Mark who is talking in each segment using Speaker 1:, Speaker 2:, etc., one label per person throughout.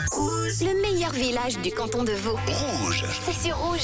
Speaker 1: Le meilleur village du canton de Vaud.
Speaker 2: Rouge.
Speaker 1: C'est sur Rouge.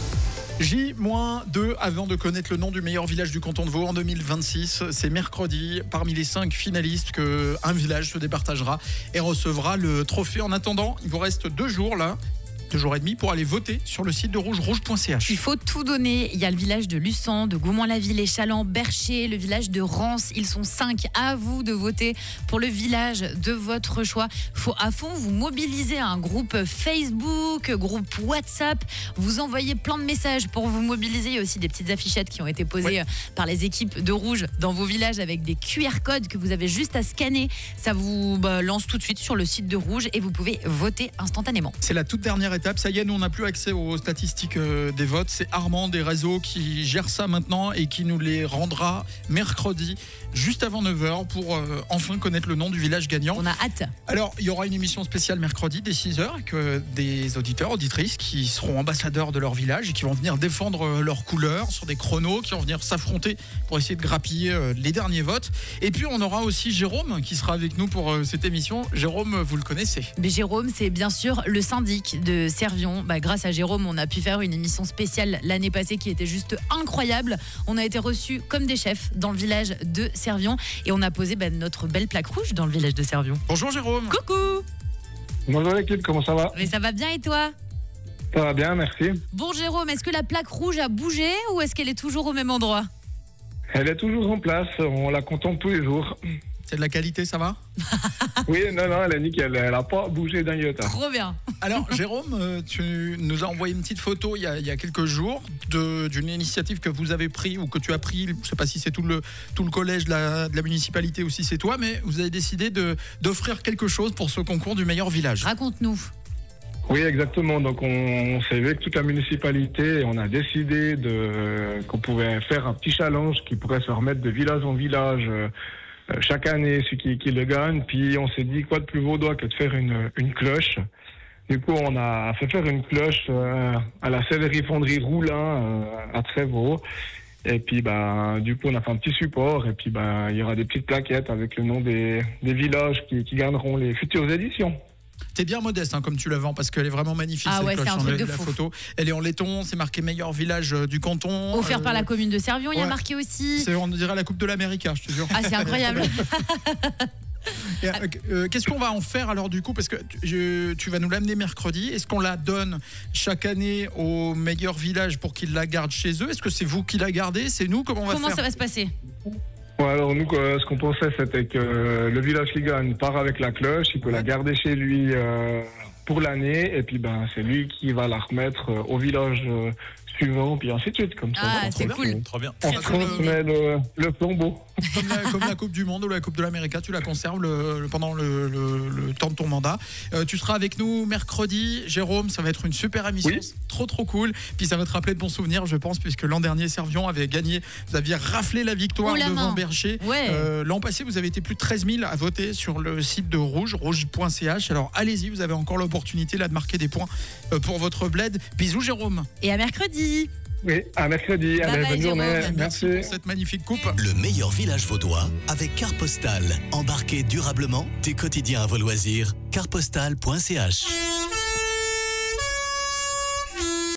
Speaker 3: J-2 avant de connaître le nom du meilleur village du canton de Vaud en 2026. C'est mercredi. Parmi les 5 finalistes, un village se départagera et recevra le trophée. En attendant, il vous reste 2 jours là. 2 jours et demi pour aller voter sur le site de rouge.ch.
Speaker 4: Il faut tout donner. Il y a le village de Luçon, de Gaumont-la-Ville, Échalant, Bercher, le village de Rance. Ils sont 5. À vous de voter pour le village de votre choix. Faut à fond vous mobiliser à un groupe Facebook, groupe WhatsApp. Vous envoyez plein de messages pour vous mobiliser. Il y a aussi des petites affichettes qui ont été posées par les équipes de Rouge dans vos villages avec des QR codes que vous avez juste à scanner. Ça vous lance tout de suite sur le site de Rouge et vous pouvez voter instantanément.
Speaker 3: C'est la toute dernière étape. Ça y est, nous on n'a plus accès aux statistiques des votes. C'est Armand des réseaux qui gère ça maintenant et qui nous les rendra mercredi juste avant 9h pour enfin connaître le nom du village gagnant.
Speaker 4: On a hâte.
Speaker 3: Alors, il y aura une émission spéciale mercredi dès 6h avec des auditeurs, auditrices qui seront ambassadeurs de leur village et qui vont venir défendre leurs couleurs sur des chronos, qui vont venir s'affronter pour essayer de grappiller les derniers votes. Et puis, on aura aussi Jérôme qui sera avec nous pour cette émission. Jérôme, vous le connaissez.
Speaker 4: Mais Jérôme, c'est bien sûr le syndic de Servion. Grâce à Jérôme, on a pu faire une émission spéciale l'année passée qui était juste incroyable. On a été reçus comme des chefs dans le village de Servion et on a posé notre belle plaque rouge dans le village de Servion.
Speaker 3: Bonjour Jérôme.
Speaker 4: Coucou.
Speaker 5: Bonjour l'équipe, comment ça va?
Speaker 4: Mais ça va bien et toi?
Speaker 5: Ça va bien, merci.
Speaker 4: Bon Jérôme, est-ce que la plaque rouge a bougé ou est-ce qu'elle est toujours au même endroit?
Speaker 5: Elle est toujours en place, on la contemple tous les jours.
Speaker 3: C'est de la qualité, ça va?
Speaker 5: Oui, non, elle est nickel, elle n'a pas bougé d'un iota.
Speaker 4: Trop bien.
Speaker 3: Alors Jérôme, tu nous as envoyé une petite photo il y a quelques jours d'une initiative que vous avez pris ou que tu as pris, je ne sais pas si c'est tout le collège de la municipalité ou si c'est toi, mais vous avez décidé d'offrir quelque chose pour ce concours du meilleur village.
Speaker 4: Raconte-nous.
Speaker 5: Oui, exactement, donc on s'est vu avec toute la municipalité et on a décidé qu'on pouvait faire un petit challenge qui pourrait se remettre de village en village chaque année, celui qui le gagne. Puis on s'est dit quoi de plus vaudois que de faire une cloche. Du coup, on a fait faire une cloche à la sellerie-fonderie Roulin à Trévaux. Et puis, du coup, on a fait un petit support. Et puis, il y aura des petites plaquettes avec le nom des villages qui gagneront les futures éditions.
Speaker 3: T'es bien modeste comme tu la vends parce qu'elle est vraiment magnifique.
Speaker 4: Ah
Speaker 3: cette
Speaker 4: ouais,
Speaker 3: cloche,
Speaker 4: c'est un truc de
Speaker 3: la
Speaker 4: fou.
Speaker 3: photo. Elle est en laiton, c'est marqué meilleur village du canton.
Speaker 4: Offert par la commune de Servion, il y a
Speaker 3: ouais.
Speaker 4: marqué aussi.
Speaker 3: On dirait la Coupe de l'Amérique, je te jure.
Speaker 4: Ah, c'est incroyable.
Speaker 3: Qu'est-ce qu'on va en faire alors du coup, parce que tu vas nous l'amener mercredi. Est-ce qu'on la donne chaque année au meilleur village pour qu'ils la gardent chez eux? Est-ce que c'est vous qui la gardez? C'est nous? Comment
Speaker 4: Comment
Speaker 3: faire?
Speaker 4: ça va se passer?
Speaker 5: Ouais, alors nous, ce qu'on pensait, c'était que le village qui gagne part avec la cloche, il peut la garder chez lui pour l'année, et puis c'est lui qui va la remettre au village suivant, puis ainsi de suite, comme ça.
Speaker 4: Ah, c'est cool.
Speaker 2: Trop bien.
Speaker 5: On transmet le flambeau.
Speaker 3: Comme la Coupe du Monde ou la Coupe de l'Amérique, tu la conserves pendant le temps de ton mandat. Tu seras avec nous mercredi, Jérôme, ça va être une super émission,
Speaker 5: oui.
Speaker 3: trop cool. Puis ça va te rappeler de bons souvenirs, je pense, puisque l'an dernier, Servion avait gagné, vous aviez raflé la victoire devant Bercher.
Speaker 4: Ouais.
Speaker 3: L'an passé, vous avez été plus de 13 000 à voter sur le site de Rouge, rouge.ch. Alors allez-y, vous avez encore l'opportunité là de marquer des points pour votre bled. Bisous Jérôme.
Speaker 4: Et à mercredi.
Speaker 5: Oui, à mercredi.
Speaker 4: Bye
Speaker 5: Allez,
Speaker 4: bye,
Speaker 5: bonne journée.
Speaker 4: Jérôme.
Speaker 3: Merci pour cette magnifique coupe.
Speaker 2: Le meilleur village vaudois avec Carte Postale. Embarquez durablement tes quotidiens à vos loisirs. Cartepostale.ch